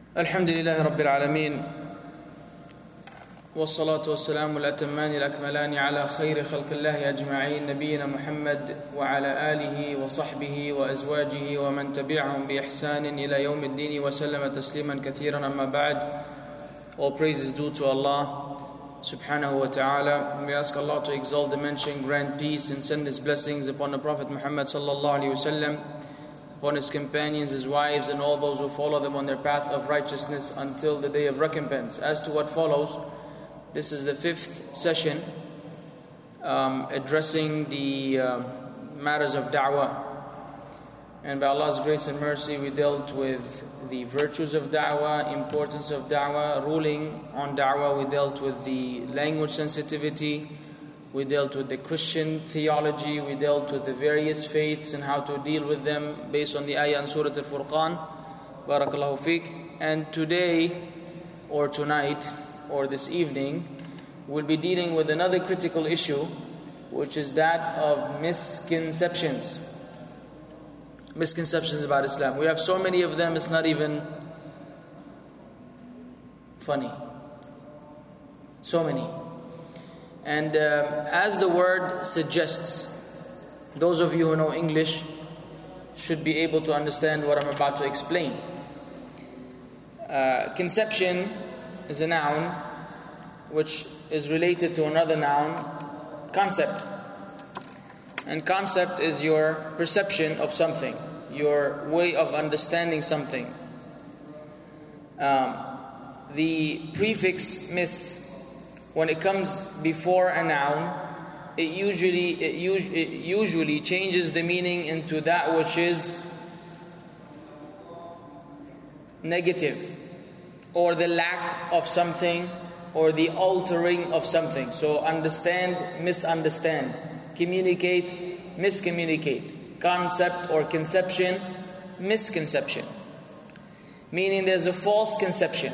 الحمد لله رب العالمين والصلاة والسلام الأتمان الأكملان على خير خلق الله أجمعين نبينا محمد وعلى آله وصحبه وأزواجه ومن تبعهم بإحسان إلى يوم الدين وسلم تسليما كثيرا أما بعد. All praise is due to Allah subhanahu wa ta'ala. We ask Allah to exalt, dimension, grant peace and send His blessings upon the Prophet Muhammad sallallahu alayhi wa sallam, upon his companions, his wives, and all those who follow them on their path of righteousness until the day of recompense. As to what follows, this is the fifth session addressing the matters of da'wah. And by Allah's grace and mercy, we dealt with the virtues of da'wah, importance of da'wah, ruling on da'wah. We dealt with the language sensitivity. We dealt with the Christian theology, we dealt with the various faiths and how to deal with them based on the ayah in Surah Al-Furqan. Barakallahu fiqh. And today, or tonight, or this evening, we'll be dealing with another critical issue, which is that of misconceptions. Misconceptions about Islam. We have so many of them, it's not even funny. So many. And as the word suggests, those of you who know English should be able to understand what I'm about to explain. Conception is a noun which is related to another noun, concept. And concept is your perception of something, your way of understanding something. The prefix mis, when it comes before a noun, it usually changes the meaning into that which is negative, or the lack of something, or the altering of something. So understand, misunderstand, communicate, miscommunicate, concept or conception, misconception. Meaning there's a false conception.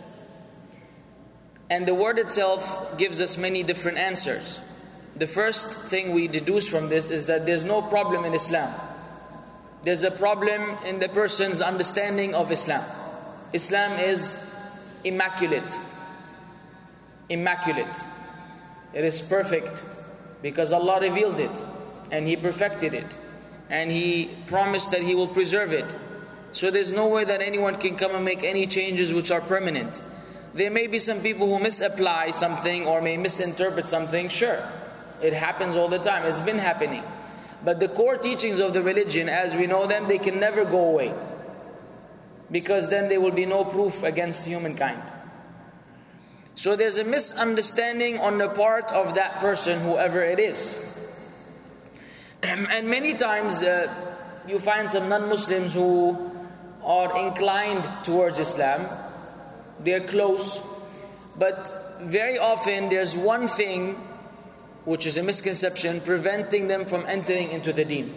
And the word itself gives us many different answers. The first thing we deduce from this is that there's no problem in Islam. There's a problem in the person's understanding of Islam. Islam is immaculate. Immaculate. It is perfect because Allah revealed it and He perfected it and He promised that He will preserve it. So there's no way that anyone can come and make any changes which are permanent. There may be some people who misapply something or may misinterpret something. Sure, it happens all the time. It's been happening. But the core teachings of the religion, as we know them, they can never go away. Because then there will be no proof against humankind. So there's a misunderstanding on the part of that person, whoever it is. And many times you find some non-Muslims who are inclined towards Islam. They're close, but very often there's one thing which is a misconception preventing them from entering into the deen.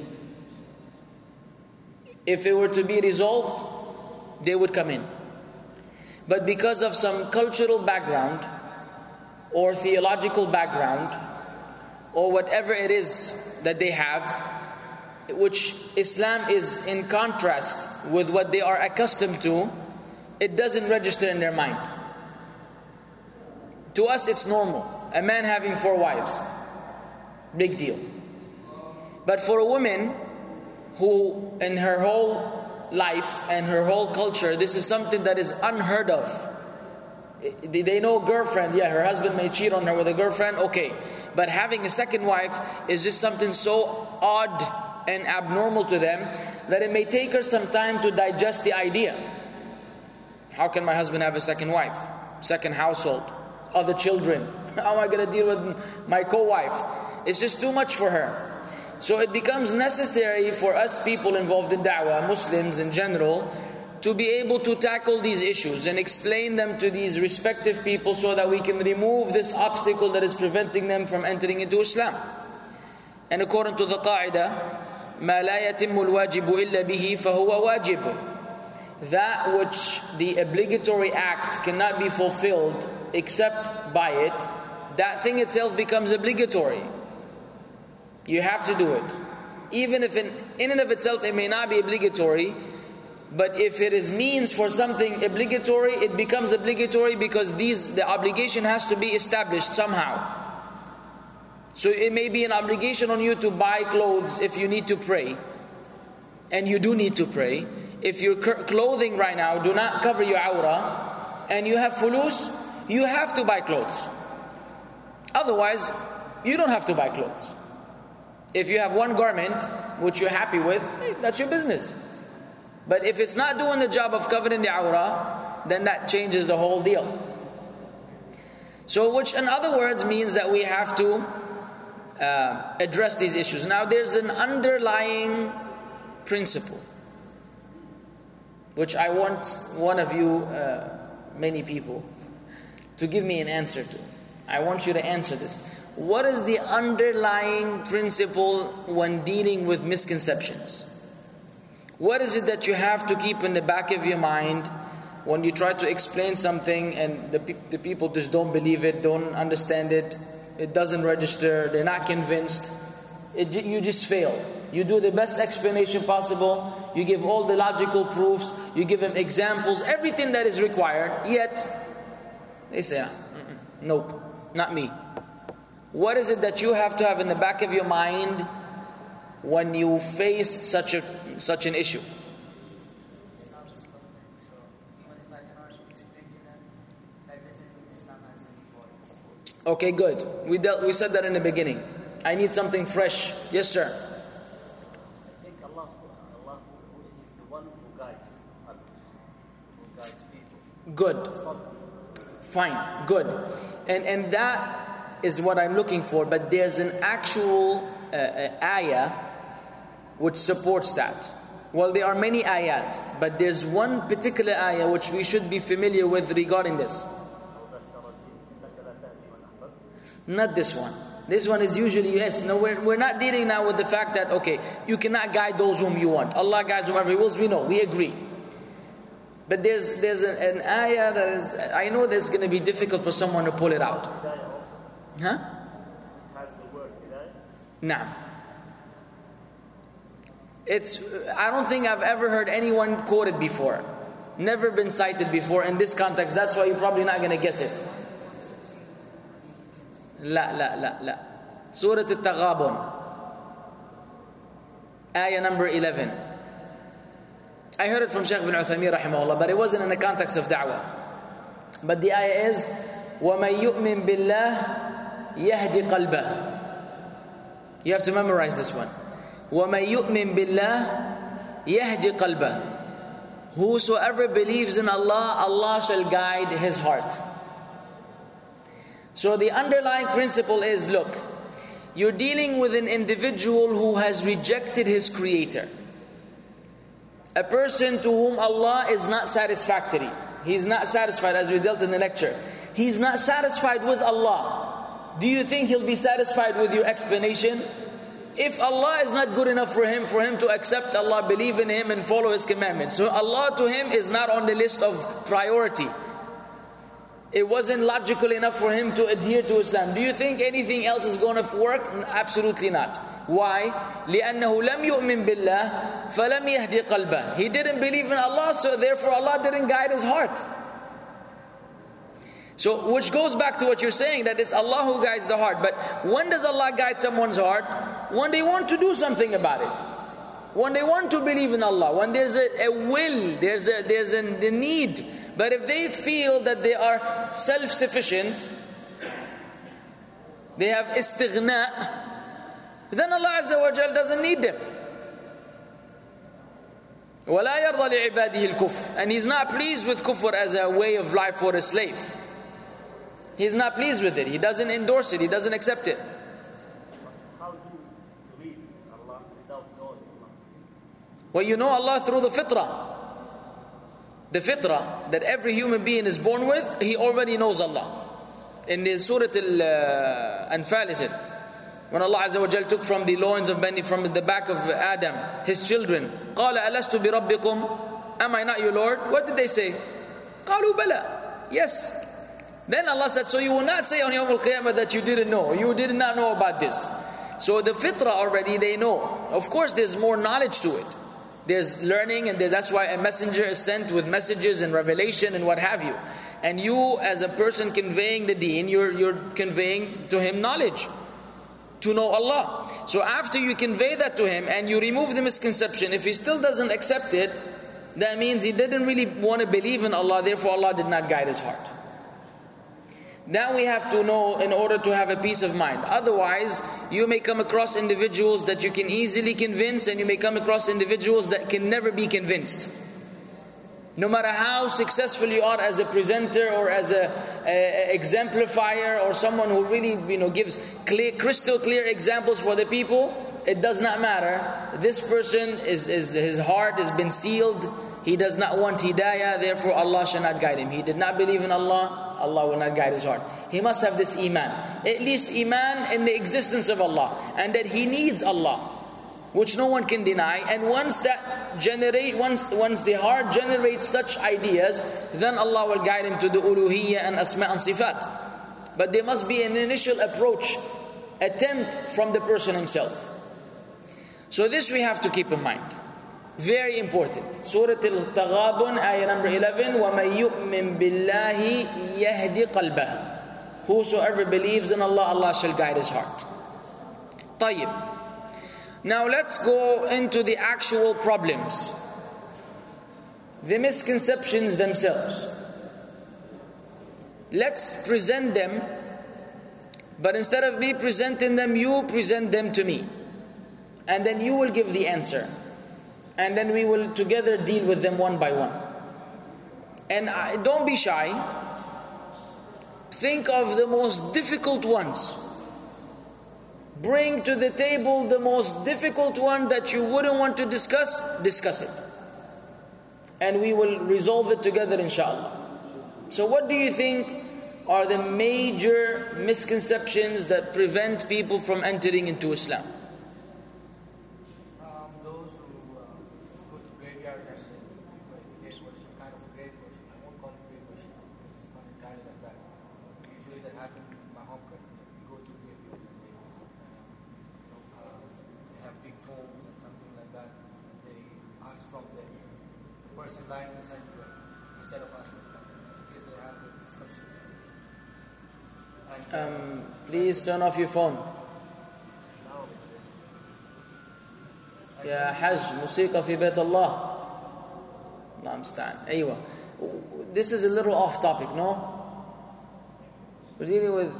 If it were to be resolved, they would come in. But because of some cultural background or theological background or whatever it is that they have, which Islam is in contrast with what they are accustomed to, it doesn't register in their mind. To us it's normal. A man having 4 wives, big deal. But for a woman who in her whole life and her whole culture, this is something that is unheard of. They know girlfriend, yeah, her husband may cheat on her with a girlfriend, okay. But having a second wife is just something so odd and abnormal to them that it may take her some time to digest the idea. How can my husband have a second wife, second household, other children? How am I going to deal with my co-wife? It's just too much for her. So it becomes necessary for us people involved in da'wah, Muslims in general, to be able to tackle these issues and explain them to these respective people so that we can remove this obstacle that is preventing them from entering into Islam. And according to the qa'idah, مَا لَا يَتِمُّ الْوَاجِبُ إِلَّا بِهِ فَهُوَ وَاجِبٌ. That which the obligatory act cannot be fulfilled except by it, that thing itself becomes obligatory. You have to do it. Even if in and of itself it may not be obligatory, But if it is means for something obligatory, it becomes obligatory because the obligation has to be established somehow. So it may be an obligation on you to buy clothes if you need to pray. And you do need to pray. If your clothing right now do not cover your awrah, and you have fulus, you have to buy clothes. Otherwise, you don't have to buy clothes. If you have one garment which you're happy with, that's your business. But if it's not doing the job of covering the awrah, then that changes the whole deal. So which in other words means that we have to address these issues. Now there's an underlying principle which I want one of you, many people, to give me an answer to. I want you to answer this. What is the underlying principle when dealing with misconceptions? What is it that you have to keep in the back of your mind when you try to explain something and the people just don't believe it, don't understand it, it doesn't register, they're not convinced, you just fail. You do the best explanation possible, you give all the logical proofs, you give them examples, everything that is required, yet they say, nope, not me. What is it that you have to have in the back of your mind when you face such an issue? Okay, good. We said that in the beginning. I need something fresh. Yes, sir. I think Allah is the one who guides others, who guides people. Good. Fine. Good. And that is what I'm looking for. But there's an actual ayah which supports that. Well, there are many ayat, but there's one particular ayah which we should be familiar with regarding this. Not this one. This one is usually, yes, no, we're not dealing now with the fact that, okay, you cannot guide those whom you want. Allah guides whomever He wills, we know, we agree. But there's an ayah that is, I know that's going to be difficult for someone to pull it out. Huh? Has the word hidayah? Nah. I don't think I've ever heard anyone quote it before. Never been cited before in this context. That's why you're probably not going to guess it. La. Surah Al-Taghabun. Ayah number 11. I heard it from Shaykh bin Uthaymeen rahimahullah, but it wasn't in the context of da'wah. But the ayah is, وَمَن يُؤْمِن بِاللَّهِ يَهْدِ قَلْبَهِ. You have to memorize this one. وَمَن يُؤْمِن بِاللَّهِ يَهْدِ قَلْبَهِ. Whosoever believes in Allah, Allah shall guide his heart. So the underlying principle is, look, you're dealing with an individual who has rejected his creator. A person to whom Allah is not satisfactory. He's not satisfied, as we dealt in the lecture. He's not satisfied with Allah. Do you think he'll be satisfied with your explanation? If Allah is not good enough for him to accept Allah, believe in Him and follow His commandments, so Allah to him is not on the list of priority. It wasn't logical enough for him to adhere to Islam. Do you think anything else is going to work? Absolutely not. Why? لأنه لم يؤمن بالله فلم يهدي قلبه. He didn't believe in Allah, so therefore Allah didn't guide his heart. So, which goes back to what you're saying, that it's Allah who guides the heart. But when does Allah guide someone's heart? When they want to do something about it. When they want to believe in Allah. When there's a will, there's a need. But if they feel that they are self-sufficient, they have istighna, then Allah Azza wa Jal doesn't need them. وَلَا يَرْضَى لِعِبَادِهِ الْكُفْرِ. And He's not pleased with kufr as a way of life for His slaves. He's not pleased with it. He doesn't endorse it. He doesn't accept it. How do you believe in Allah without knowing Allah? Well, you know Allah through the fitrah. The fitrah that every human being is born with, he already knows Allah. In the Surah Al-Anfal is it? When Allah Azza wa Jal took from the loins of Bani, from the back of Adam, his children, قَالَ أَلَسْتُ بِرَبِّكُمْ. Am I not your Lord? What did they say? قَالُوا بَلَى. Yes. Then Allah said, so you will not say on Yawm al-Qiyamah that you didn't know. You did not know about this. So the fitrah already they know. Of course there's more knowledge to it. There's learning, and that's why a messenger is sent with messages and revelation and what have you. And you, as a person conveying the deen, you're conveying to him knowledge, to know Allah. So after you convey that to him and you remove the misconception, if he still doesn't accept it, that means he didn't really want to believe in Allah, therefore Allah did not guide his heart. Now we have to know in order to have a peace of mind. Otherwise, you may come across individuals that you can easily convince, and you may come across individuals that can never be convinced. No matter how successful you are as a presenter or as a exemplifier or someone who really gives crystal clear examples for the people, it does not matter. This person his heart has been sealed. He does not want hidayah, therefore Allah shall not guide him. He did not believe in Allah, Allah will not guide his heart. He must have this iman, at least iman in the existence of Allah, and that he needs Allah, which no one can deny. And once the heart generates such ideas, then Allah will guide him to the uluhiyyah and asma and sifat. But there must be an initial attempt from the person himself. So this we have to keep in mind. Very important. Surah Al-Taghabun, ayah number 11. وَمَن يُؤْمِن بِاللَّهِ يَهْدِ قَلْبَهُ. Whosoever believes in Allah, Allah shall guide his heart. طيب. Now let's go into the actual problems. The misconceptions themselves. Let's present them, but instead of me presenting them, you present them to me. And then you will give the answer. And then we will together deal with them one by one. And don't be shy. Think of the most difficult ones. Bring to the table the most difficult one that you wouldn't want to discuss it. And we will resolve it together, inshallah. So what do you think are the major misconceptions that prevent people from entering into Islam? Those who go to graveyard and they worship kind of a grave worship. I won't call it grave worship. It's not entirely like that. Usually that happens in my home country. We go to graveyards and they have big homes and something like that. They ask from the person lying inside the grave instead of asking them because they have the discussions. Please turn off your phone. يا حج موسيقى في بيت الله. الله المستعان. أيوة. This is a little off topic, no? We're dealing with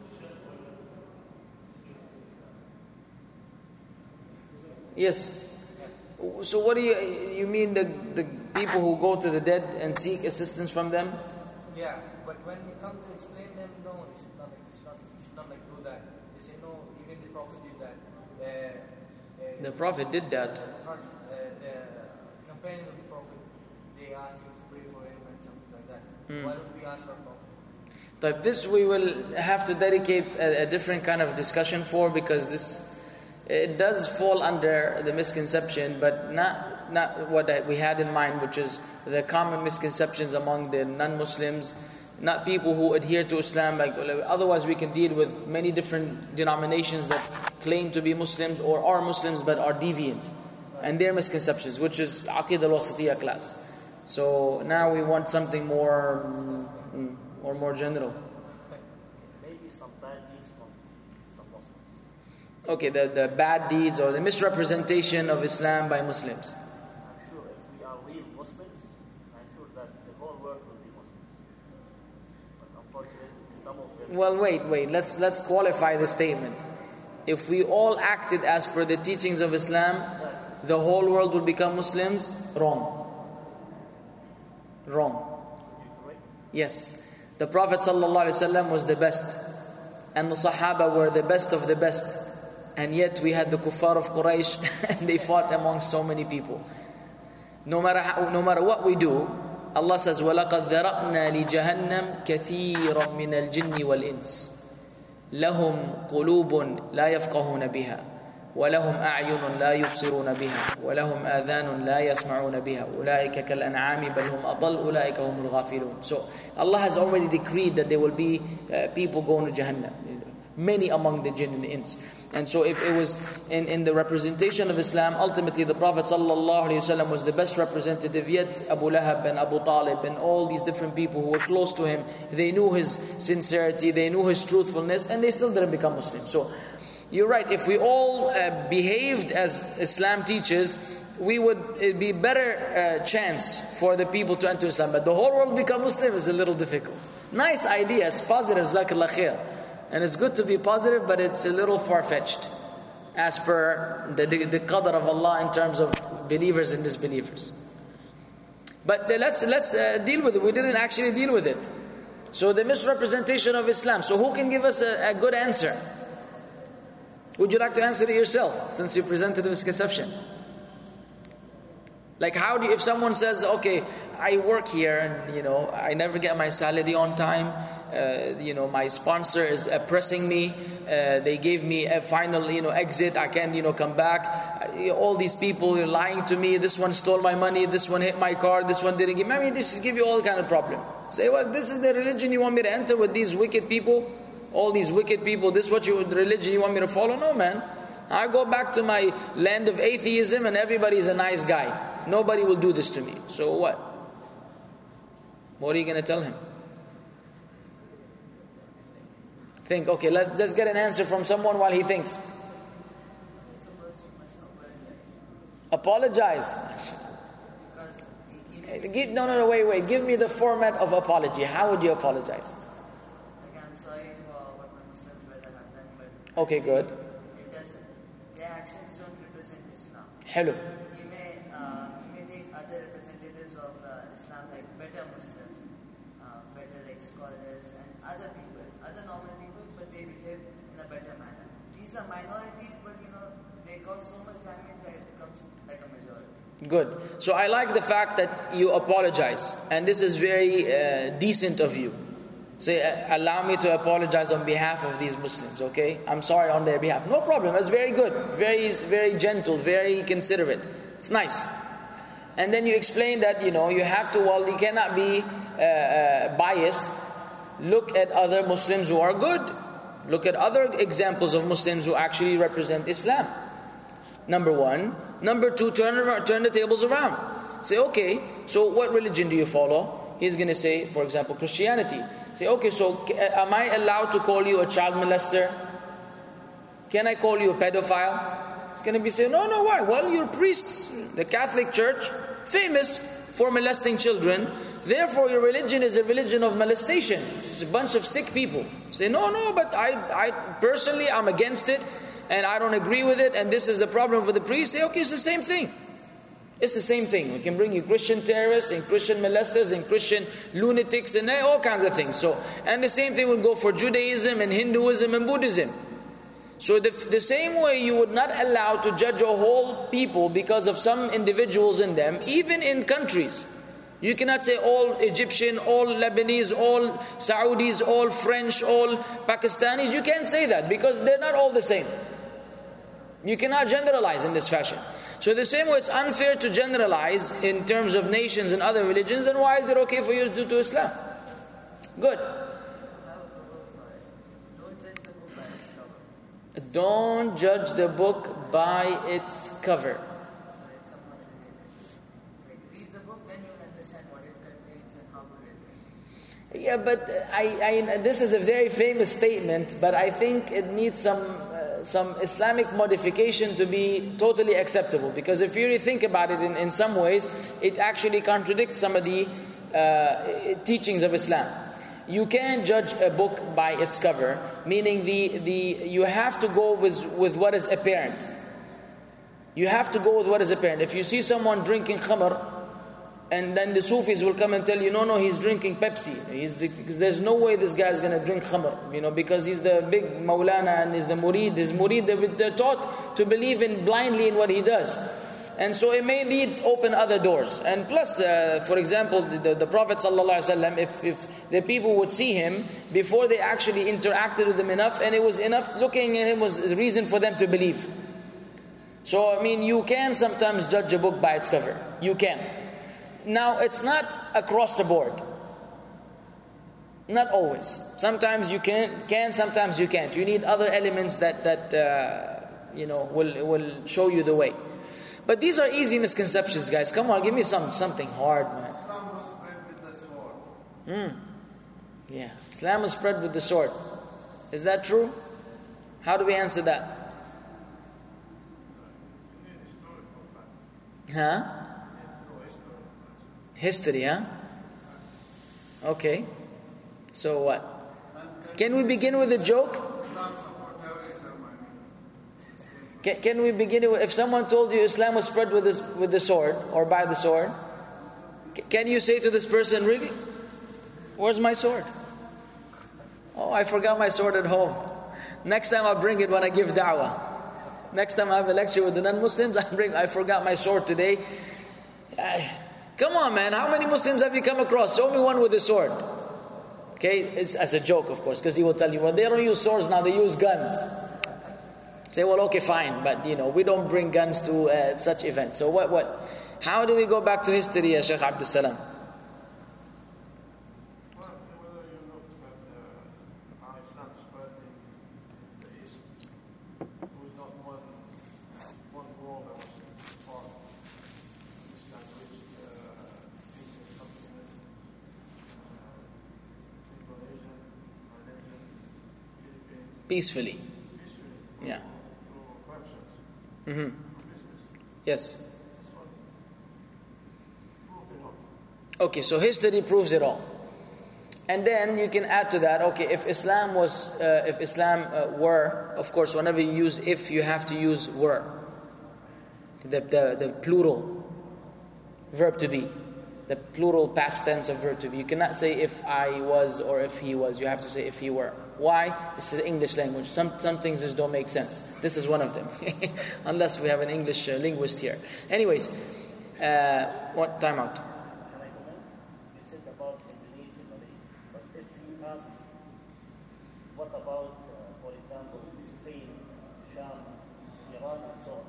yes. So what do you mean the people who go to the dead and seek assistance from them? Yeah, but when you come to explain them, no, you should not do that. They say no, even the Prophet did that. The Prophet did that. The companions of the Prophet, they asked him to pray for him and something like that. Why don't we ask our Prophet? But this we will have to dedicate a different kind of discussion for, because it does fall under the misconception, but not what we had in mind, which is the common misconceptions among the non-Muslims, not people who adhere to Islam. Otherwise we can deal with many different denominations that claim to be Muslims or are Muslims but are deviant, and their misconceptions, which is Aqidah al-Wasatiyah class. So now we want something more general. Maybe some bad deeds from some Muslims. Okay, the bad deeds or the misrepresentation of Islam by Muslims. I'm sure if we are real Muslims, I'm sure that the whole world will be Muslims. But unfortunately, some of them... Well, wait. Let's qualify the statement. If we all acted as per the teachings of Islam, the whole world would become Muslims? Wrong. Yes. The Prophet ﷺ was the best, and the Sahaba were the best of the best, and yet we had the kuffar of Quraysh and they fought among so many people. No matter what we do, Allah says, وَلَقَدْ ذَرَأْنَا لِجَهَنَّمْ كَثِيرًا مِنَ الْجِنِّ وَالْإِنسِ لَهُمْ قُلُوبٌ لَا يَفْقَهُونَ بِهَا وَلَهُمْ أَعْيُنٌ لَا يُبْصِرُونَ بِهَا وَلَهُمْ آذَانٌ لَا يَسْمَعُونَ بِهَا أُولَٰئِكَ كَالْأَنْعَامِ بَلْ هُمْ أَضَلُّ أُولَٰئِكَ هُمُ الْغَافِلُونَ. So Allah has already decreed that there will be people going to Jahannam. many among the jinn and the ins. And so if it was in the representation of Islam, ultimately the Prophet ﷺ was the best representative, yet Abu Lahab and Abu Talib and all these different people who were close to him, they knew his sincerity, they knew his truthfulness, and they still didn't become Muslims. So you're right, if we all behaved as Islam teaches, it'd be better chance for the people to enter Islam. But the whole world become Muslim is a little difficult. Nice idea, it's positive, Jazakallah khair. And it's good to be positive, but it's a little far-fetched as per the qadr of Allah in terms of believers and disbelievers. But let's deal with it. We didn't actually deal with it. So the misrepresentation of Islam. So who can give us a good answer? Would you like to answer it yourself, since you presented a misconception? Like if someone says, okay, I work here and I never get my salary on time, my sponsor is pressing me, they gave me a final exit, I can't come back, all these people are lying to me, this one stole my money, this one hit my car, this one didn't give me, this give you all kind of problem. Say, well, this is the religion you want me to enter with these wicked people, all these wicked people, this is the religion you want me to follow? No, man. I go back to my land of atheism and everybody is a nice guy. Nobody will do this to me. So what? What are you going to tell him? Think, okay, let's get an answer from someone while he thinks. Apologize. No, wait. Give me the format of apology. How would you apologize? I'm sorry for what my Muslim brother have done, but okay, good. It doesn't. Their actions don't represent Islam. Hello. He may take other representatives of Islam, like better Muslims, better like scholars and other people, other normal people, but they behave in a better manner. These are minorities, but they cause so much damage that it becomes like a majority. Good. So I like the fact that you apologize, and this is very decent of you. Say, allow me to apologize on behalf of these Muslims, okay? I'm sorry on their behalf. No problem, that's very good. Very, very gentle, very considerate. It's nice. And then you explain that, you have to, you cannot be biased. Look at other Muslims who are good. Look at other examples of Muslims who actually represent Islam. Number one. Number two, turn the tables around. Say, okay, so what religion do you follow? He's going to say, for example, Christianity. Say, okay, so am I allowed to call you a child molester? Can I call you a pedophile? It's going to be saying, no, why? Well, you're priests. The Catholic Church, famous for molesting children. Therefore, your religion is a religion of molestation. It's a bunch of sick people. Say, no, but I personally, I'm against it. And I don't agree with it, and this is the problem for the priest. Say, okay, it's the same thing. It's the same thing. We can bring you Christian terrorists and Christian molesters and Christian lunatics and all kinds of things. So, and the same thing will go for Judaism and Hinduism and Buddhism. So the same way you would not allow to judge a whole people because of some individuals in them, even in countries. You cannot say all Egyptian, all Lebanese, all Saudis, all French, all Pakistanis. You can't say that because they're not all the same. You cannot generalize in this fashion. So the same way it's unfair to generalize in terms of nations and other religions, then why is it okay for you to do to Islam? Good. Don't judge the book by its cover. Read the book, then you'll understand what it contains and how good it is. Yeah, but this is a very famous statement, but I think it needs some Islamic modification to be totally acceptable. Because if you really think about it in some ways, it actually contradicts some of the teachings of Islam. You can't judge a book by its cover, meaning you have to go with what is apparent. You have to go with what is apparent. If you see someone drinking khamr, and then the Sufis will come and tell you, no, he's drinking Pepsi. Because there's no way this guy is going to drink khamr, because he's the big Maulana and he's the murid. His murid, they're taught to believe blindly in what he does. And so it may open other doors. And plus, for example, the Prophet ﷺ, if the people would see him before they actually interacted with him enough, and it was enough, looking at him was a reason for them to believe. So, you can sometimes judge a book by its cover. You can. Now, it's not across the board. Not always. Sometimes you can, sometimes you can't. You need other elements that will show you the way. But these are easy misconceptions, guys. Come on, give me something hard, man. Islam was spread with the sword. Yeah, Islam was spread with the sword. Is that true? How do we answer that? Huh? History, huh? Okay. So what? Can we begin with a joke? Can we begin with, if someone told you Islam was spread with the sword or by the sword, can you say to this person, really? Where's my sword? Oh, I forgot my sword at home. Next time I'll bring it when I give da'wah. Next time I have a lecture with the non-Muslims, I forgot my sword today. Come on, man, how many Muslims have you come across? Show me one with a sword. Okay, it's as a joke, of course, because he will tell you, well, they don't use swords now, they use guns. Say, well, okay, fine, but we don't bring guns to such events. So what? How do we go back to history, Shaykh Abdul Salam? Well, whether you look at how Islam spread in the East, there was not one war that was fought. Islam reached the Indian subcontinent, Indonesia, Malaysia, Philippines. Peacefully. Yeah. Business. Yes. Proof enough. Okay, so history proves it all. And then you can add to that, okay, if Islam were, of course, whenever you use if, you have to use were. The plural verb to be. The plural past tense of verb to be. You cannot say if I was or if he was. You have to say if he were. Why? It's the English language. Some things just don't make sense. This is one of them. Unless we have an English linguist here. Anyways, what time out? Can I comment? You said about Indonesia, Malaysia, but if you ask, what about, for example, Spain, Sham, Iran, and so on?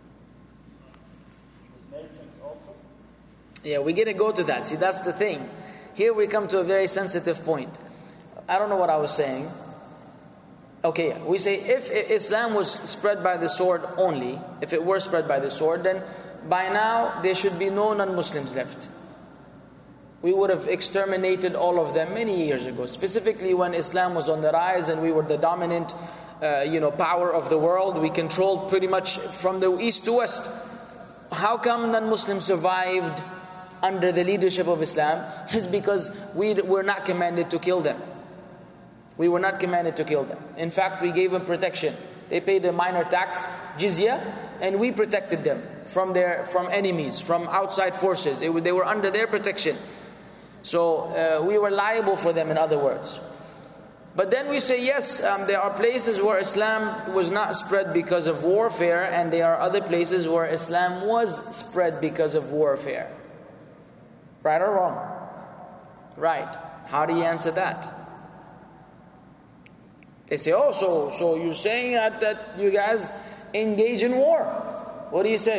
With merchants also? Yeah, we're going to go to that. See, that's the thing. Here we come to a very sensitive point. I don't know what I was saying. Okay, we say if Islam was spread by the sword only, if it were spread by the sword, then by now there should be no non-Muslims left. We would have exterminated all of them many years ago, specifically when Islam was on the rise and we were the dominant power of the world. We controlled pretty much from the east to west. How come non-Muslims survived under the leadership of Islam? Is because we were not commanded to kill them. We were not commanded to kill them. In fact, we gave them protection. They paid a minor tax, jizya, and we protected them from enemies, from outside forces. They were under their protection. So we were liable for them, in other words. But then we say, yes, there are places where Islam was not spread because of warfare, and there are other places where Islam was spread because of warfare. Right or wrong? Right. How do you answer that? They say, oh, so you're saying that you guys engage in war. What do you say?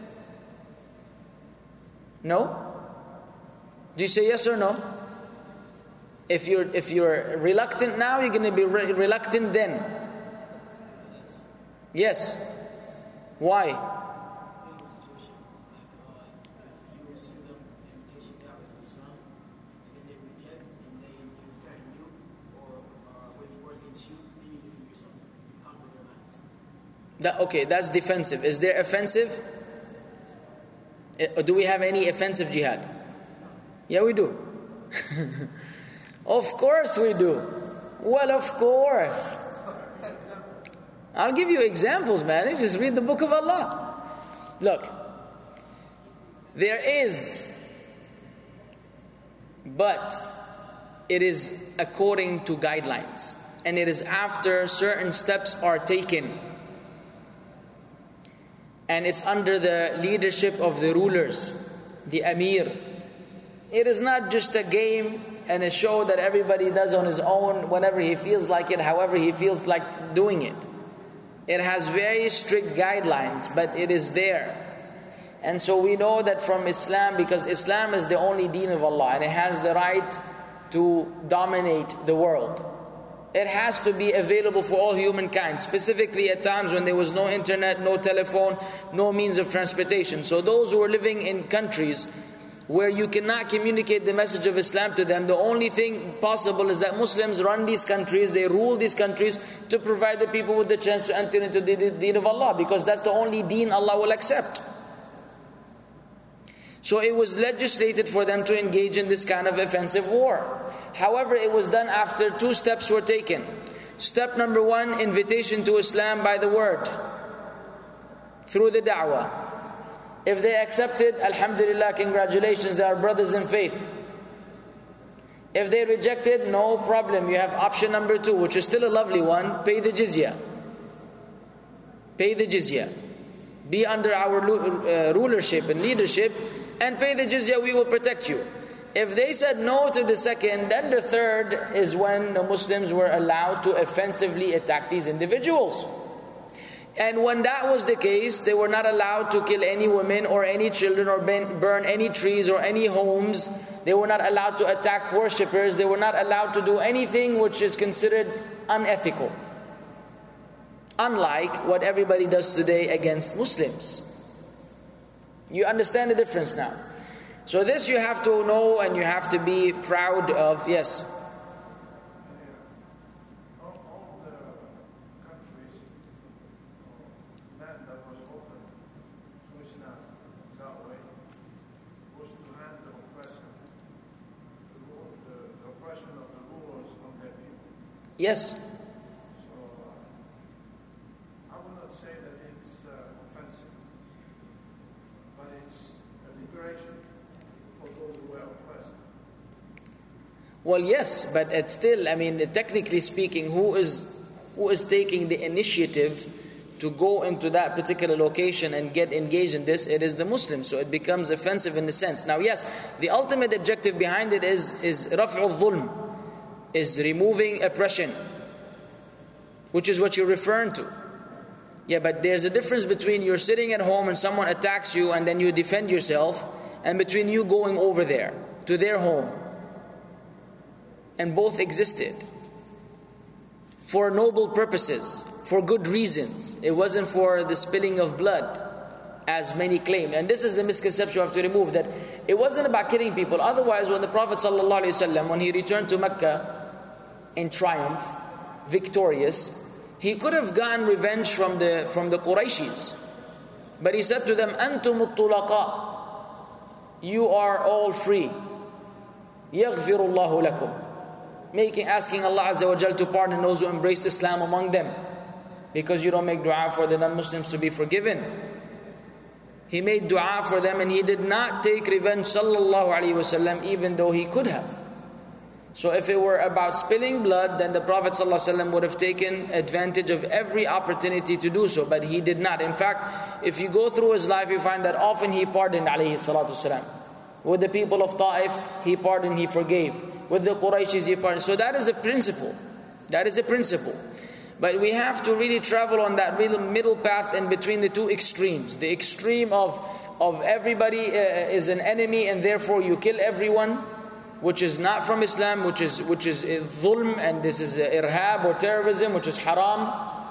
No? Do you say yes or no? If you're reluctant now, you're going to be reluctant then. Yes. Why? Okay, that's defensive. Is there offensive? Do we have any offensive jihad? Yeah, we do. Of course we do. Well, of course. I'll give you examples, man. You just read the book of Allah. Look, there is, but it is according to guidelines. And it is after certain steps are taken. And it's under the leadership of the rulers, the Amir. It is not just a game and a show that everybody does on his own whenever he feels like it, however he feels like doing it. It has very strict guidelines, but it is there. And so we know that from Islam, because Islam is the only deen of Allah, and it has the right to dominate the world. It has to be available for all humankind, specifically at times when there was no internet, no telephone, no means of transportation. So those who are living in countries where you cannot communicate the message of Islam to them, the only thing possible is that Muslims run these countries, they rule these countries to provide the people with the chance to enter into the deen of Allah, because that's the only deen Allah will accept. So it was legislated for them to engage in this kind of offensive war. However, it was done after two steps were taken. Step number one, invitation to Islam by the word, through the da'wah. If they accepted, alhamdulillah, congratulations, they are brothers in faith. If they rejected, no problem. You have option number two, which is still a lovely one, pay the jizya. Pay the jizya. Be under our rulership and leadership, and pay the jizya, we will protect you. If they said no to the second, then the third is when the Muslims were allowed to offensively attack these individuals. And when that was the case, they were not allowed to kill any women or any children or burn any trees or any homes. They were not allowed to attack worshippers. They were not allowed to do anything which is considered unethical. Unlike what everybody does today against Muslims. You understand the difference now. So this you have to know and you have to be proud of. Yes. All the countries, land that was open to Islam that way was to hand the oppression, the oppression of the rulers on their people. Yes. So I will not say that it's offensive, but it's a liberation for those who were oppressed. Well, yes, but it's still, I mean, technically speaking, who is taking the initiative to go into that particular location and get engaged in this? It is the Muslims, so it becomes offensive in the sense. Now, yes, the ultimate objective behind it is raf'u dhulm, is removing oppression, which is what you're referring to. Yeah, but there's a difference between you're sitting at home and someone attacks you and then you defend yourself, and between you going over there to their home. And both existed for noble purposes, for good reasons. It wasn't for the spilling of blood, as many claim. And this is the misconception you have to remove, that it wasn't about killing people. Otherwise, when the Prophet ﷺ, when he returned to Mecca in triumph, victorious, he could have gotten revenge from the Qurayshis. But he said to them, أَنْتُمُ الطُّلَقَاء, you are all free. يَغْفِرُ اللَّهُ لَكُمْ, asking Allah Azza wa Jal to pardon those who embrace Islam among them, because you don't make dua for the non-Muslims to be forgiven. He made dua for them and he did not take revenge, sallallahu alaihi wasallam, even though he could have. So if it were about spilling blood, then the Prophet ﷺ would have taken advantage of every opportunity to do so, but he did not. In fact, if you go through his life, you find that often he pardoned, alayhi salatu wasalam. With the people of Ta'if, he pardoned, he forgave. With the Qurayshis, he pardoned. So that is a principle. That is a principle. But we have to really travel on that real middle path in between the two extremes. The extreme of everybody is an enemy and therefore you kill everyone, which is not from Islam, which is dhulm, and this is irhab or terrorism, which is haram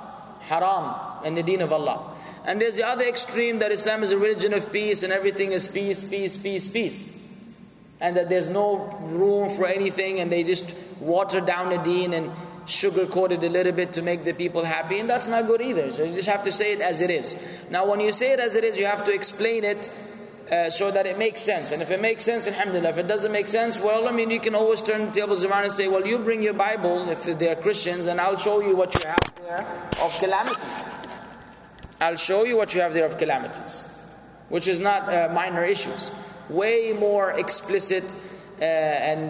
in the deen of Allah. And there's the other extreme, that Islam is a religion of peace and everything is peace, peace, peace, peace. And that there's no room for anything, and they just water down the deen and sugarcoat it a little bit to make the people happy, and that's not good either. So you just have to say it as it is. Now when you say it as it is, you have to explain it so that it makes sense. And if it makes sense, alhamdulillah. If it doesn't make sense, well, I mean, you can always turn the tables around and say, well, you bring your Bible if they're Christians, and I'll show you what you have there of calamities. I'll show you what you have there of calamities, which is not minor issues. Way more explicit and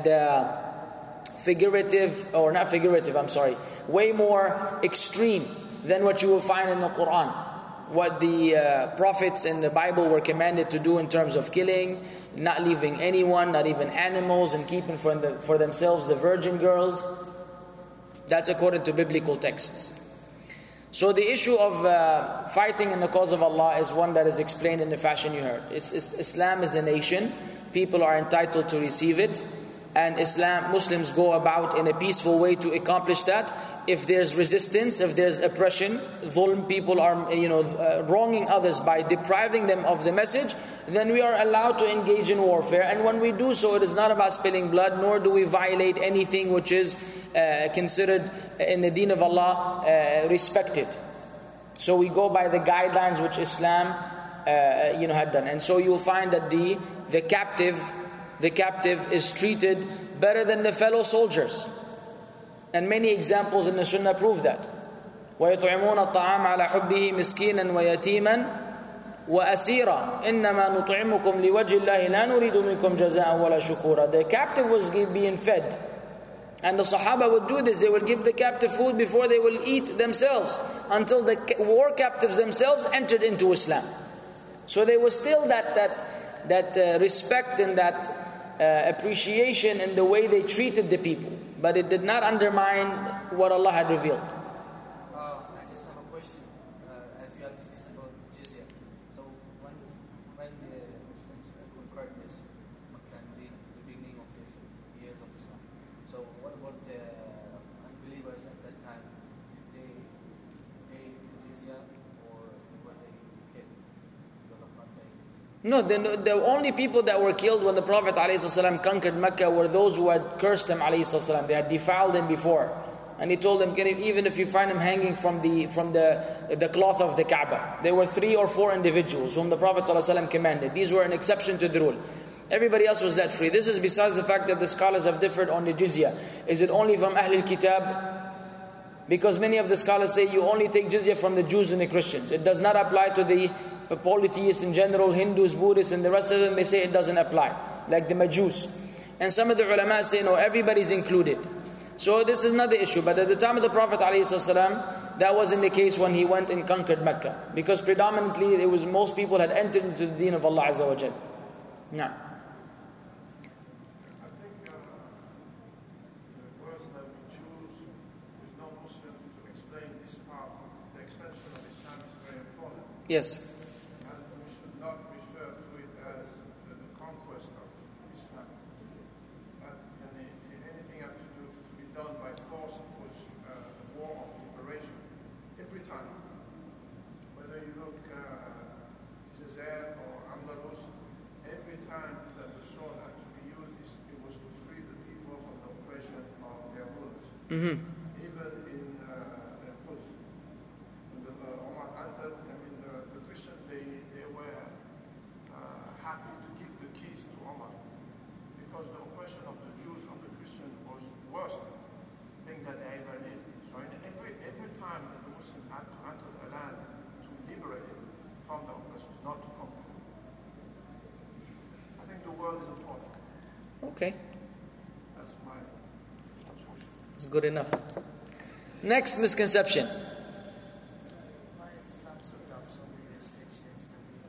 figurative, or not figurative, I'm sorry, way more extreme than what you will find in the Quran. What the prophets in the Bible were commanded to do in terms of killing, not leaving anyone, not even animals, and keeping for themselves the virgin girls. That's according to biblical texts. So the issue of fighting in the cause of Allah is one that is explained in the fashion you heard. Islam is a nation. People are entitled to receive it. and Muslims go about in a peaceful way to accomplish that. If there's resistance, if there's oppression, dhulm, people are wronging others by depriving them of the message, then we are allowed to engage in warfare. And when we do so, it is not about spilling blood, nor do we violate anything which is considered in the deen of Allah respected. So we go by the guidelines which Islam had done. And so you'll find that the captive is treated better than the fellow soldiers. And many examples in the Sunnah prove that. وَيُطْعِمُونَ الطَّعَامَ عَلَى حُبِّهِ مِسْكِينًا وَيَتِيمًا وَأَسِيرًا إِنَّمَا نُطْعِمُكُمْ لِوَجْهِ اللَّهِ لَا نُرِيدُ مِنكُمْ جَزَاءً وَلَا شُكُورًا. The captive was being fed. And the Sahaba would do this. They would give the captive food before they will eat themselves, until the war captives themselves entered into Islam. So there was still that respect and that appreciation in the way they treated the people. But it did not undermine what Allah had revealed. I just have a question. As we have discussed about jizya. So when the Muslims conquered this Makkah and Medina, the beginning of the years of Islam. So what about the unbelievers at that time? Did they pay the jizya, or were they killed because of not paying jizya? No, the only people that were killed when the Prophet ﷺ conquered Mecca were those who had cursed him ﷺ. They had defiled him before. And he told them, even if you find him hanging from the cloth of the Kaaba. There were 3 or 4 individuals whom the Prophet ﷺ commanded. These were an exception to the rule. Everybody else was let free. This is besides the fact that the scholars have differed on the jizya. Is it only from Ahlul Kitab? Because many of the scholars say you only take jizya from the Jews and the Christians. It does not apply to the polytheists in general, Hindus, Buddhists, and the rest of them. They say it doesn't apply, like the Majus. And some of the ulama say no, everybody's included. So this is not the issue. But at the time of the Prophet ﷺ, that wasn't the case when he went and conquered Mecca, because predominantly it was most people had entered into the deen of Allah Azza wa Jal. Now, I think the words that we choose with non-Muslims to explain this part of the expansion of Islam is very important. yes. And we should not refer to it as the conquest of Islam. And if anything had to be done by force, it was a war of liberation. Every time, whether you look Jazair or Andalus, every time that the sword had to be used, it was to free the people from the oppression of their rulers. Even in Quds, when the Umar entered, the Christians, they were happy to give the keys to Umar, because the oppression of the Jews and the Christians was the worst thing that they ever lived. So every time that the Muslim had to enter the land to liberate it from the oppressors, not to conquer it. I think the world is important. Okay, That's my contribution. it's good enough. Next misconception. Why is Islam so tough? So many restrictions,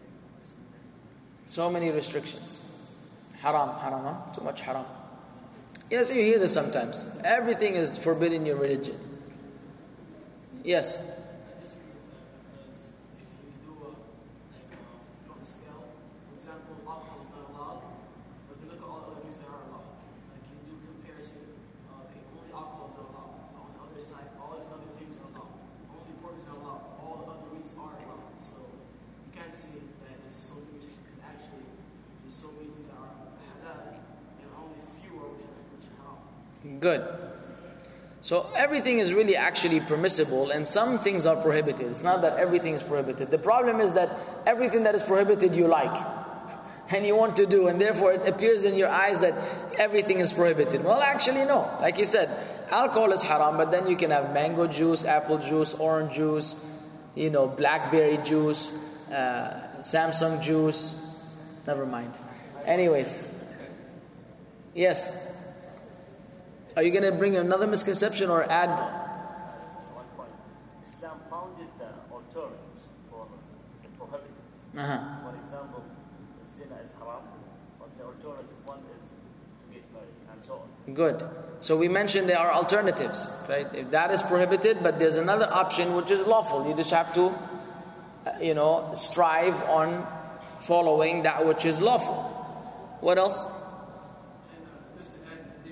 So many restrictions. Haram, huh? Too much haram. Yes, you hear this sometimes. Everything is forbidden in your religion. Yes. I disagree with that, because if you do on a scale, for example, alcohol is not allowed, but then look at all the other drinks that are allowed. Like you do comparison, okay, only alcohol is not allowed. On the other side, all these other things are allowed. Only pork is not allowed. All the other meats are allowed. So you can't say that there's so many restrictions, because actually there's so many things that are halal, and only few are which are haram. Good. So everything is really actually permissible, and some things are prohibited. It's not that everything is prohibited. The problem is that everything that is prohibited you like and you want to do, and therefore it appears in your eyes that everything is prohibited. Well, actually no. Like you said, alcohol is haram, but then you can have mango juice, apple juice, orange juice, blackberry juice, Samsung juice. Never mind. Anyways. Yes. Are you going to bring another misconception or add? One point. Islam founded the alternatives for the prohibited. For example, zina is haram, but the alternative one is to get married, and so on. Good. So we mentioned there are alternatives, right? If that is prohibited, but there's another option which is lawful. You just have to, strive on following that which is lawful. What else? And just to add to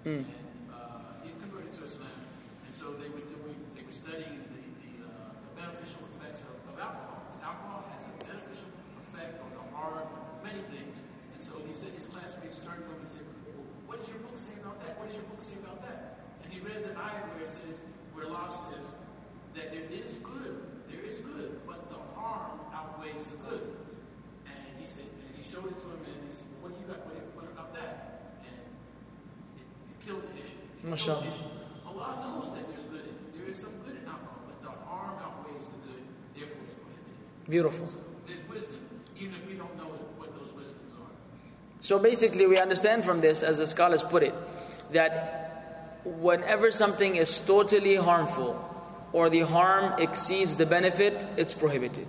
And he converted to Islam. And so they were studying the beneficial effects of alcohol. Because alcohol has a beneficial effect on the heart, many things. And so he said his classmates turned to him and said, well, what does your book say about that? What does your book say about that? And he read the ayah where it says, where Allah says that there is good, but the harm outweighs the good. And he said, and he showed it to him, and he said, what do you got? What about that? And it killed the issue. Allah knows that there's good in it. There is some good in alcohol, but the harm outweighs the good. Therefore, it's prohibited. Beautiful. So there's wisdom, even if we don't know what those wisdoms are. So basically, we understand from this, as the scholars put it, that whenever something is totally harmful, or the harm exceeds the benefit, it's prohibited.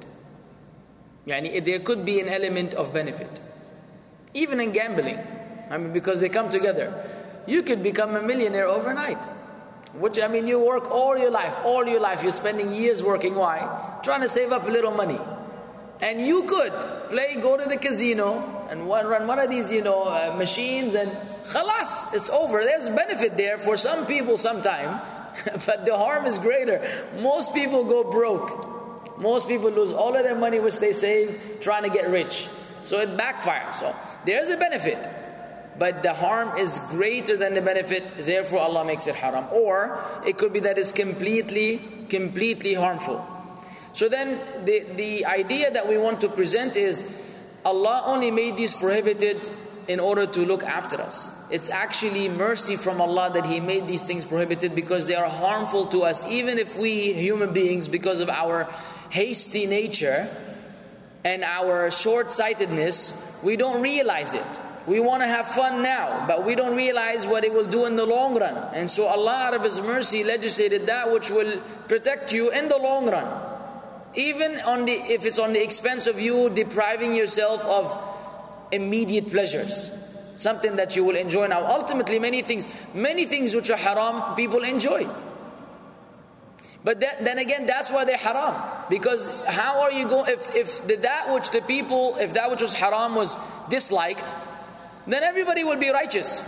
There could be an element of benefit. Even in gambling, because they come together. You could become a millionaire overnight. You work all your life, you're spending years working. Why? Trying to save up a little money. And you could go to the casino and run one of these, machines, and khalas, it's over. There's benefit there for some people sometime. But the harm is greater. Most people go broke. Most people lose all of their money which they save trying to get rich. So it backfires. So there's a benefit, but the harm is greater than the benefit. Therefore Allah makes it haram. Or it could be that it's completely harmful. So then the idea that we want to present is Allah only made these prohibited in order to look after us. It's actually mercy from Allah that He made these things prohibited, because they are harmful to us. Even if we human beings, because of our hasty nature and our short-sightedness, we don't realize it. We want to have fun now, but we don't realize what it will do in the long run. And so Allah, out of His mercy, legislated that which will protect you in the long run. Even if it's on the expense of you depriving yourself of immediate pleasures, something that you will enjoy now. Ultimately, many things which are haram, people enjoy. But then again, that's why they're haram. Because how are you going? If that which was haram was disliked, then everybody will be righteous.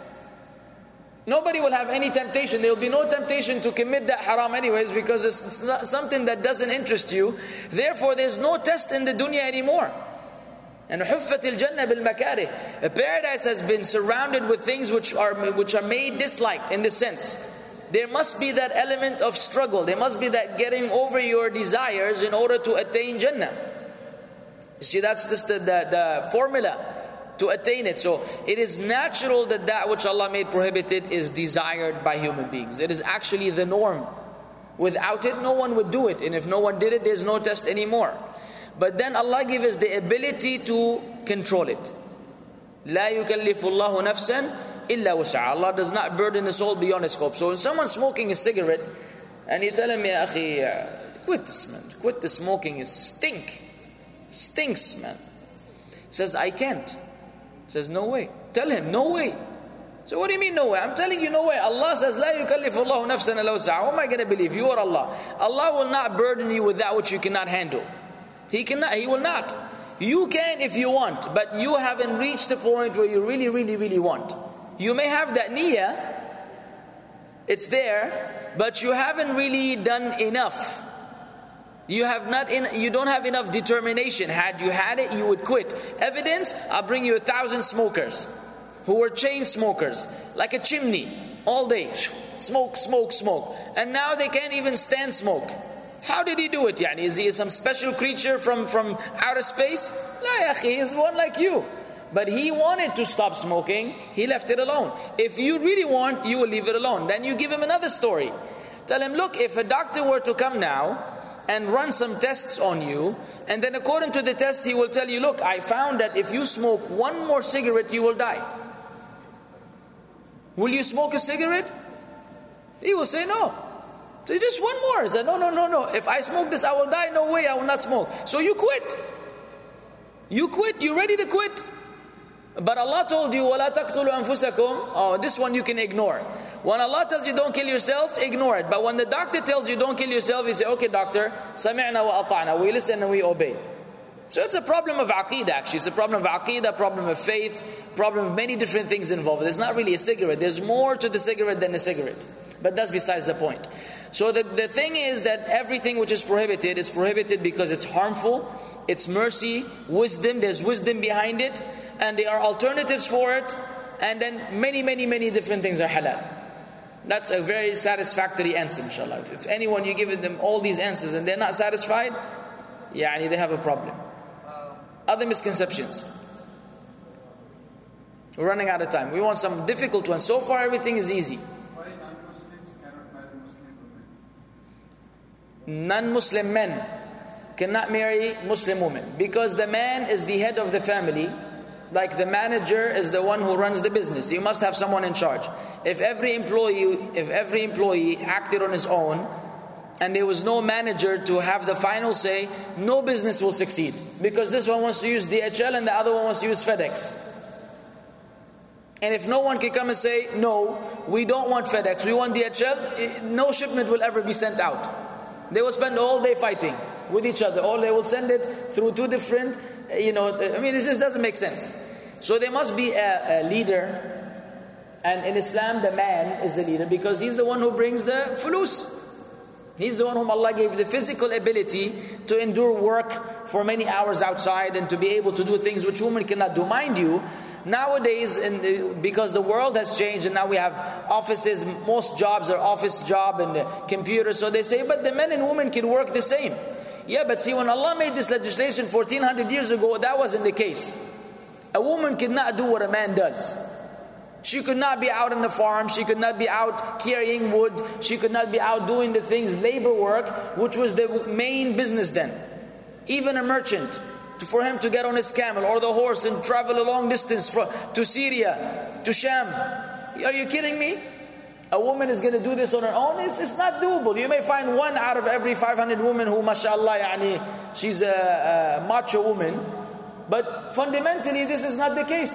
Nobody will have any temptation. There will be no temptation to commit that haram anyways, because it's not something that doesn't interest you. Therefore, there's no test in the dunya anymore. And حُفَّتِ الْجَنَّةِ بِالْمَكَارِهِ. A paradise has been surrounded with things which are made disliked in this sense. There must be that element of struggle. There must be that getting over your desires in order to attain Jannah. You see, that's just the formula to attain it. So it is natural that which Allah made prohibited is desired by human beings. It is actually the norm. Without it, no one would do it. And if no one did it, there's no test anymore. But then Allah gives us the ability to control it. لا يكلف الله نفسا إلا وسعها. Allah does not burden the soul beyond its scope. So if someone's smoking a cigarette and you tell him, Ya akhi, quit this, man. Quit the smoking. It stinks, man. Says, I can't. Says, no way. Tell him, no way. So what do you mean no way? I'm telling you no way. Allah says, لا يكلف الله نفسا إلا وسعها. How am I going to believe? You or Allah? Allah will not burden you with that which you cannot handle. He will not. You can if you want, but you haven't reached the point where you really, really, really want. You may have that niyyah, it's there, but you haven't really done enough. You don't have enough determination. Had you had it, you would quit. Evidence, I'll bring you 1,000 smokers who were chain smokers, like a chimney, all day. Smoke, smoke, smoke. And now they can't even stand smoke. How did he do it? Is he some special creature from outer space? La ya akhi, he's one like you. But he wanted to stop smoking, he left it alone. If you really want, you will leave it alone. Then you give him another story. Tell him, look, if a doctor were to come now and run some tests on you, and then according to the tests he will tell you, look, I found that if you smoke one more cigarette, you will die. Will you smoke a cigarette? He will say no. So just one more. He said, no. If I smoke this, I will die. No way, I will not smoke. So you quit. You quit. You're ready to quit. But Allah told you, وَلَا تَقْتُلُوا أَنفُسَكُمْ. Oh, this one you can ignore. When Allah tells you don't kill yourself, ignore it. But when the doctor tells you don't kill yourself, you say, okay doctor, سَمِعْنَا وَأَطَعْنَا. We listen and we obey. So it's a problem of aqeedah actually. It's a problem of aqeedah, problem of faith, problem of many different things involved. It's not really a cigarette. There's more to the cigarette than a cigarette. But that's besides the point. So the thing is that everything which is prohibited because it's harmful, it's mercy, wisdom, there's wisdom behind it, and there are alternatives for it, and then many different things are halal. That's a very satisfactory answer, inshallah. If anyone, you give them all these answers and they're not satisfied, they have a problem. Other misconceptions. We're running out of time. We want some difficult ones. So far everything is easy. Why non-Muslims cannot marry Muslim women? Non-Muslim men cannot marry Muslim women because the man is the head of the family. Like the manager is the one who runs the business. You must have someone in charge. If every employee acted on his own and there was no manager to have the final say, no business will succeed. Because this one wants to use DHL and the other one wants to use FedEx. And if no one can come and say, no, we don't want FedEx, we want DHL, no shipment will ever be sent out. They will spend all day fighting with each other, or they will send it through two different, it just doesn't make sense. So there must be a leader. And in Islam, the man is the leader because he's the one who brings the fulus. He's the one whom Allah gave the physical ability to endure work for many hours outside and to be able to do things which women cannot do. Mind you, nowadays, because the world has changed and now we have offices, most jobs are office job and computers, so they say, but the men and women can work the same. Yeah, but see, when Allah made this legislation 1400 years ago, that wasn't the case. A woman could not do what a man does. She could not be out on the farm. She could not be out carrying wood. She could not be out doing the things, labor work, which was the main business then. Even a merchant, for him to get on his camel or the horse and travel a long distance to Syria, to Sham. Are you kidding me? A woman is going to do this on her own? It's not doable. You may find one out of every 500 women who, mashallah, she's a macho woman. But fundamentally, this is not the case.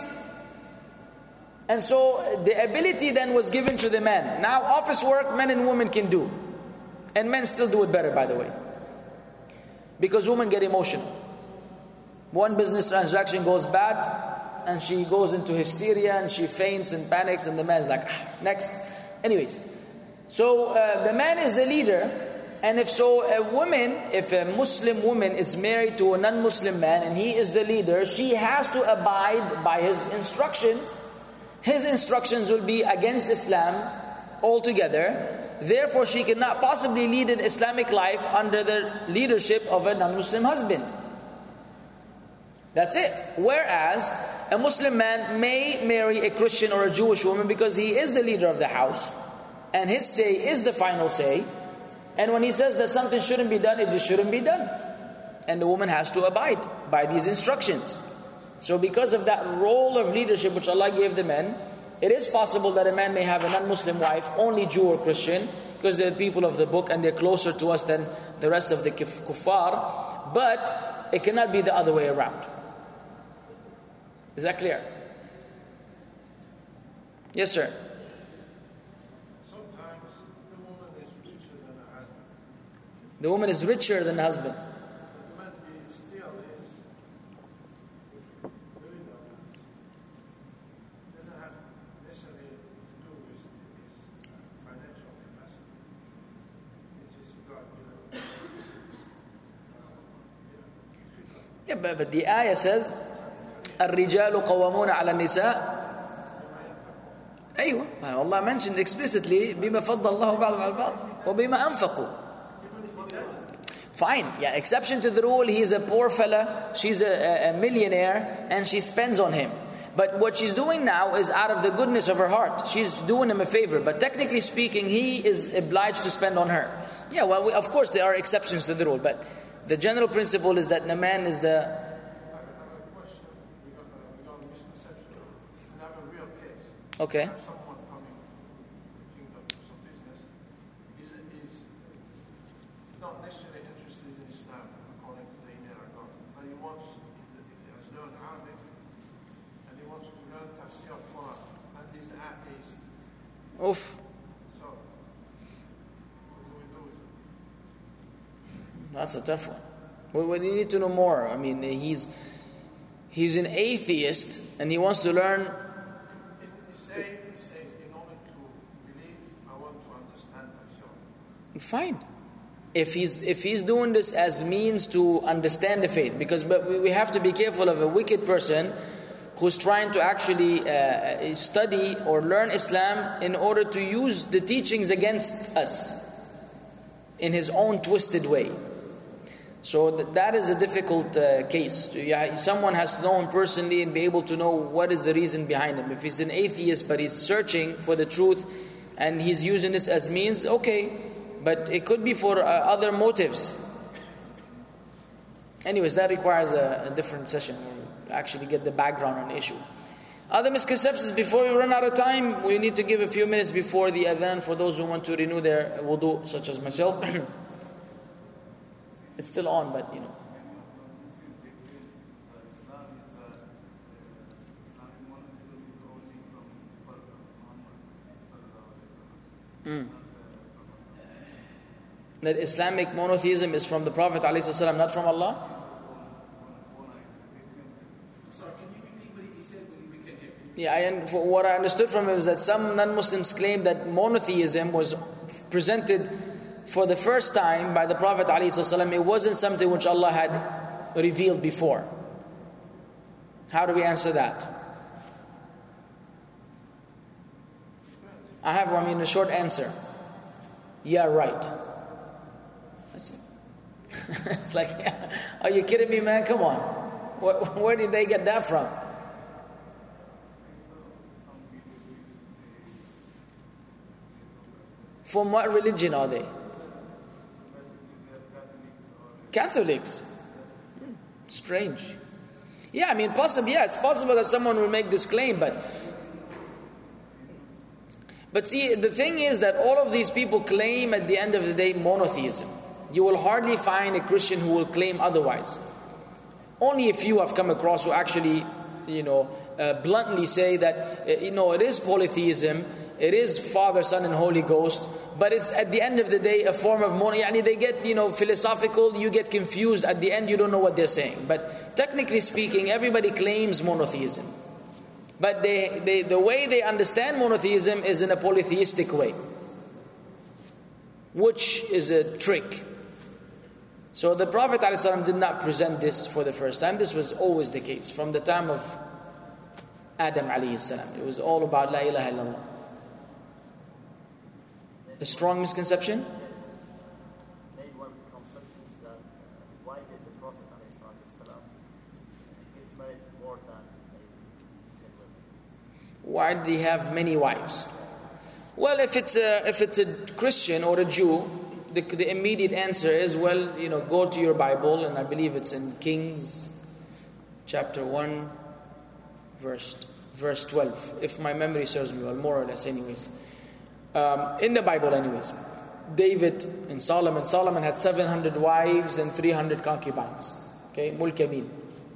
And so the ability then was given to the man. Now office work, men and women can do. And men still do it better, by the way. Because women get emotional. One business transaction goes bad, and she goes into hysteria, and she faints and panics, and the man's like, next. Anyways, so the man is the leader. And if a Muslim woman is married to a non-Muslim man, and he is the leader, she has to abide by his instructions. His instructions will be against Islam altogether. Therefore, she cannot possibly lead an Islamic life under the leadership of a non-Muslim husband. That's it. Whereas, a Muslim man may marry a Christian or a Jewish woman because he is the leader of the house. And his say is the final say. And when he says that something shouldn't be done, it just shouldn't be done. And the woman has to abide by these instructions. So because of that role of leadership which Allah gave the men, it is possible that a man may have a non-Muslim wife, only Jew or Christian, because they're people of the book and they're closer to us than the rest of the kuffar. But it cannot be the other way around. Is that clear? Yes, sir. Sometimes the woman is richer than her husband. The woman is richer than the husband. But the man still is the leader of the house. It doesn't have necessarily to do with his financial capacity. It is God, Yeah, but the ayah says, الرجال قوامون على النساء. أيوة, Allah mentioned explicitly بما فضل الله بعضهم على بعض وبما أنفقوا. Fine, yeah, exception to the rule, he's a poor fella, she's a millionaire, and she spends on him. But what she's doing now is out of the goodness of her heart. She's doing him a favor, but technically speaking, he is obliged to spend on her. Yeah, well, of course there are exceptions to the rule, but the general principle is that the man is the... Okay. Someone coming to the kingdom for some business is not necessarily interested in Islam according to the email I got, but he has learned Arabic and he wants to learn tafsir of Quran and he's an atheist. Oof. So, what do we do with him? That's a tough one. We need to know more. I mean, he's an atheist and he wants to learn. He says, in order to believe, I want to understand myself. Fine. If he's doing this as means to understand the faith, but we have to be careful of a wicked person who's trying to actually study or learn Islam in order to use the teachings against us in his own twisted way. So that is a difficult case. Someone has to know him personally and be able to know what is the reason behind him. If he's an atheist but he's searching for the truth and he's using this as means, okay, but it could be for other motives. Anyways, that requires a different session where we actually get the background on the issue. Other misconceptions, before we run out of time, we need to give a few minutes before the adhan for those who want to renew their wudu, such as myself. It's still on, but you know. That Islamic monotheism is from the Prophet ﷺ, not from Allah? Sorry, can you repeat what he said? We can't hear. Yeah, and what I understood from him is that some non-Muslims claim that monotheism was presented for the first time by the Prophet ﷺ. It wasn't something which Allah had revealed before. How do we answer that? I have, a short answer. Yeah, right. That's it. It's like, yeah, are you kidding me, man? Come on. Where did they get that from? From what religion are they? Catholics. Strange. Yeah, possible. Yeah, it's possible that someone will make this claim, but see, the thing is that all of these people claim at the end of the day monotheism. You will hardly find a Christian who will claim otherwise. Only a few I've come across who actually, bluntly say that, it is polytheism, it is Father, Son, and Holy Ghost, but it's at the end of the day a form of monotheism. They get, philosophical, you get confused, at the end you don't know what they're saying. But technically speaking, everybody claims monotheism. But the way they understand monotheism is in a polytheistic way, which is a trick. So the Prophet ﷺ did not present this for the first time. This was always the case. From the time of Adam alayhi salam. It was all about La ilaha illallah. A strong misconception? Made one conception is that why did the Prophet ﷺ get married more than 10 women? Why did he have many wives? Well, if it's a Christian or a Jew, the immediate answer is, go to your Bible, and I believe it's in Kings chapter 1 verse 12, if my memory serves me well, more or less anyways. In the Bible anyways, David and Solomon had 700 wives and 300 concubines. Okay, Mulk Yamin.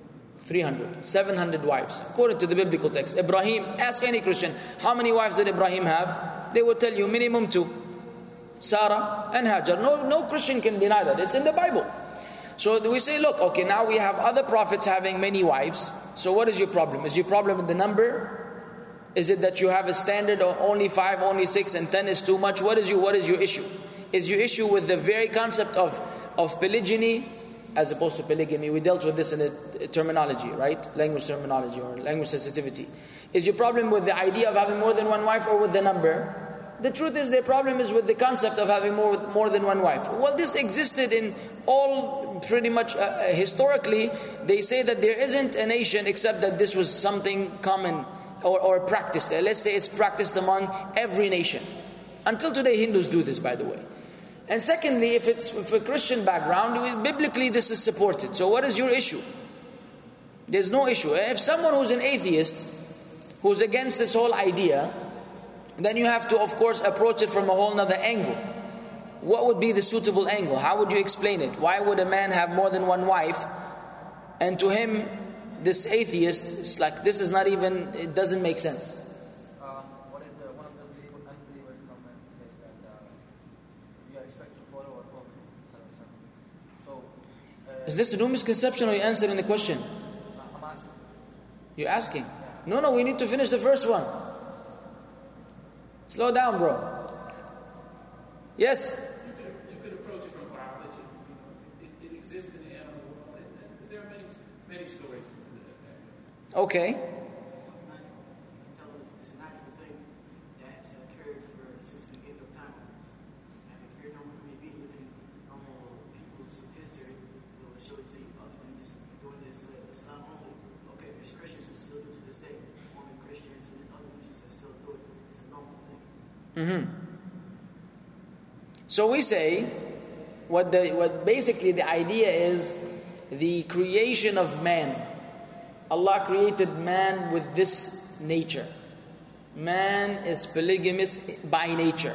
700 wives, according to the biblical text. Ibrahim, ask any Christian, how many wives did Ibrahim have? They will tell you minimum 2. Sarah and Hajar. No Christian can deny that. It's in the Bible. So we say, look, okay, now we have other prophets having many wives. So what is your problem? Is your problem in the number? Is it that you have a standard of only 5, only 6, and 10 is too much? What is your issue? Is your issue with the very concept of polygyny as opposed to polygamy? We dealt with this in the terminology, right? Language terminology or language sensitivity. Is your problem with the idea of having more than one wife or with the number? The truth is their problem is with the concept of having more than one wife. Well, this existed in all pretty much historically. They say that there isn't a nation except that this was something common or practiced. Let's say it's practiced among every nation. Until today, Hindus do this, by the way. And secondly, if it's for a Christian background, biblically this is supported. So what is your issue? There's no issue. If someone who's an atheist, who's against this whole idea, then you have to, of course, approach it from a whole other angle. What would be the suitable angle? How would you explain it? Why would a man have more than one wife? And to him, this atheist, it's like, this is not even, it doesn't make sense. What if one of the unbelievers come and says that we are expected to follow our Prophet? So Is this a new misconception or you answering the question? I'm asking. You're asking? No, we need to finish the first one. Slow down, bro. Yes? You could approach it from biology. It exists in the animal world, and there are many stories. Okay. It's a natural thing that's occurred since the beginning of time. And if you're normal human being looking normal people's history, it will show it to you. Other than just doing this, it's not only, okay, there's Christians who still do to this day, Mormon Christians and other Christians that still do it. It's a normal thing. So we say, what basically the idea is, the creation of man. Allah created man with this nature. Man is polygamous by nature.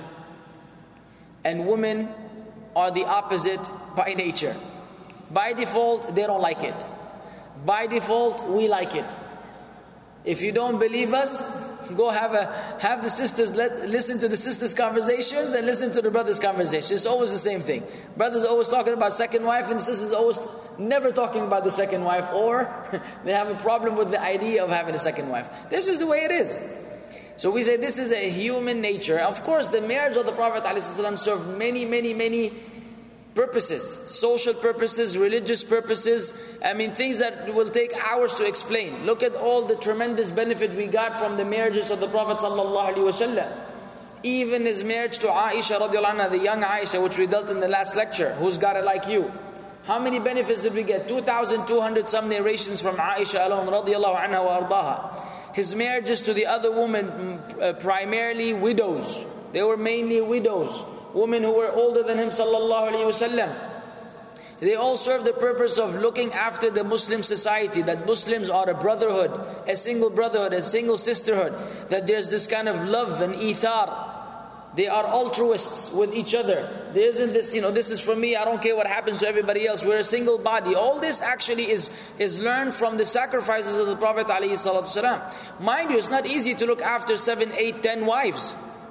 And women are the opposite by nature. By default, they don't like it. By default, we like it. If you don't believe us, go have the sisters, listen to the sisters' conversations and listen to the brothers' conversations. It's always the same thing. Brothers always talking about second wife and sisters always never talking about the second wife, or they have a problem with the idea of having a second wife. This is the way it is. So we say this is a human nature. Of course, the marriage of the Prophet ﷺ served many purposes, social purposes, religious purposes. Things that will take hours to explain. Look at all the tremendous benefit we got from the marriages of the Prophet ﷺ. Even his marriage to Aisha radiallahu anha, the young Aisha, which we dealt in the last lecture, who's got it like you. How many benefits did we get? 2,200 some narrations from Aisha alone radiallahu anha wa ardaha. His marriages to the other women, primarily widows. They were mainly widows. Women who were older than him sallallahu alayhi wasallam. They all serve the purpose of looking after the Muslim society, that Muslims are a brotherhood, a single brotherhood, a single sisterhood, that there's this kind of love and ithar. They are altruists with each other. There isn't this, this is for me, I don't care what happens to everybody else. We're a single body. All this actually is learned from the sacrifices of the Prophet ﷺ. Mind you, it's not easy to look after 7, 8, 10 wives.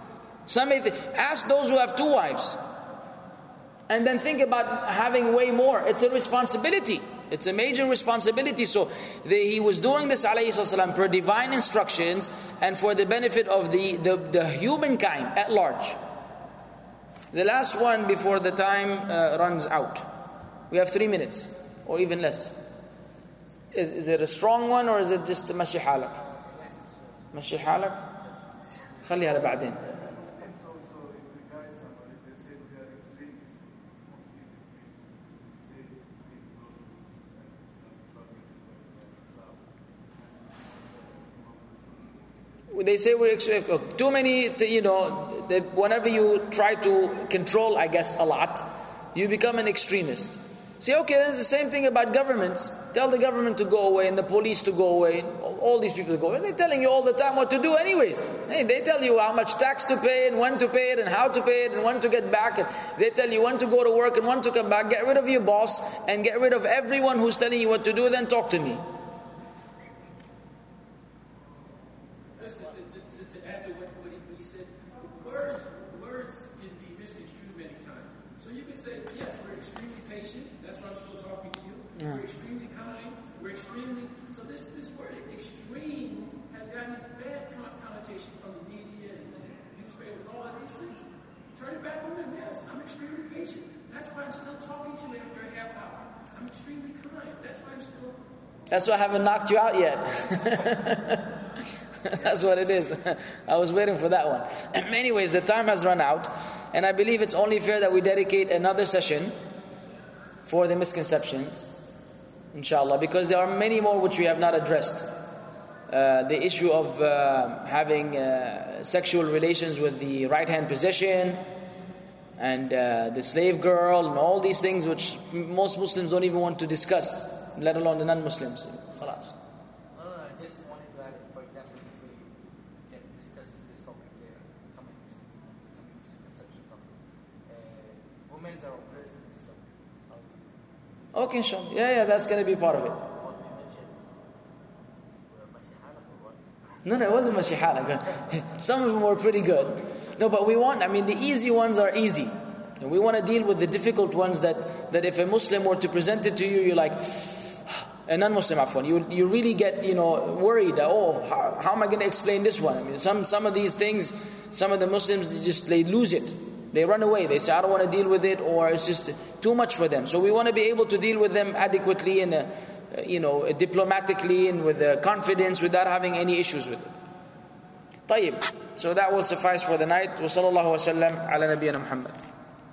Ask those who have 2 wives. And then think about having way more. It's a responsibility. It's a major responsibility. So he was doing this ﷺ per divine instructions and for the benefit of the humankind at large. The last one before the time runs out. We have 3 minutes or even less. Is it a strong one or is it just مشي حالك? مشي حالك؟ خليها لبعدين. They say we're too many, whenever you try to control, I guess, a lot, you become an extremist. Say, okay, that's the same thing about governments. Tell the government to go away and the police to go away, all these people to go away. They're telling you all the time what to do anyways. Hey, they tell you how much tax to pay and when to pay it and how to pay it and when to get back. And they tell you when to go to work and when to come back. Get rid of your boss and get rid of everyone who's telling you what to do, then talk to me. We're extremely kind. We're extremely. So this word extreme has gotten this bad connotation from the media and the newspaper and all of these things. Turn it back on them. Yes, I'm extremely patient. That's why I'm still talking to you after a half hour. I'm extremely kind. That's why I'm still. That's why I haven't knocked you out yet. That's what it is. I was waiting for that one. Anyways, the time has run out, and I believe it's only fair that we dedicate another session for the misconceptions. Inshallah, because there are many more which we have not addressed. The issue of having sexual relations with the right hand position and the slave girl and all these things which most Muslims don't even want to discuss, let alone the non-Muslims. Khalas. I just wanted to add, for example, if we can discuss this topic later, coming misconception topic. Women are oppressed in Islam. Okay, inshallah. Yeah, that's going to be part of it. No, it wasn't mashihala. Some of them were pretty good. No, but we want, the easy ones are easy. And we want to deal with the difficult ones that if a Muslim were to present it to you, you're like, a non-Muslim, afwan, you really get, worried. How am I going to explain this one? I mean, some of these things, some of the Muslims, they lose it. They run away. They say, I don't want to deal with it, or it's just too much for them. So we want to be able to deal with them adequately and, diplomatically and with confidence without having any issues with it. طيب. So that will suffice for the night. وصلى الله وسلم على نبينا محمد.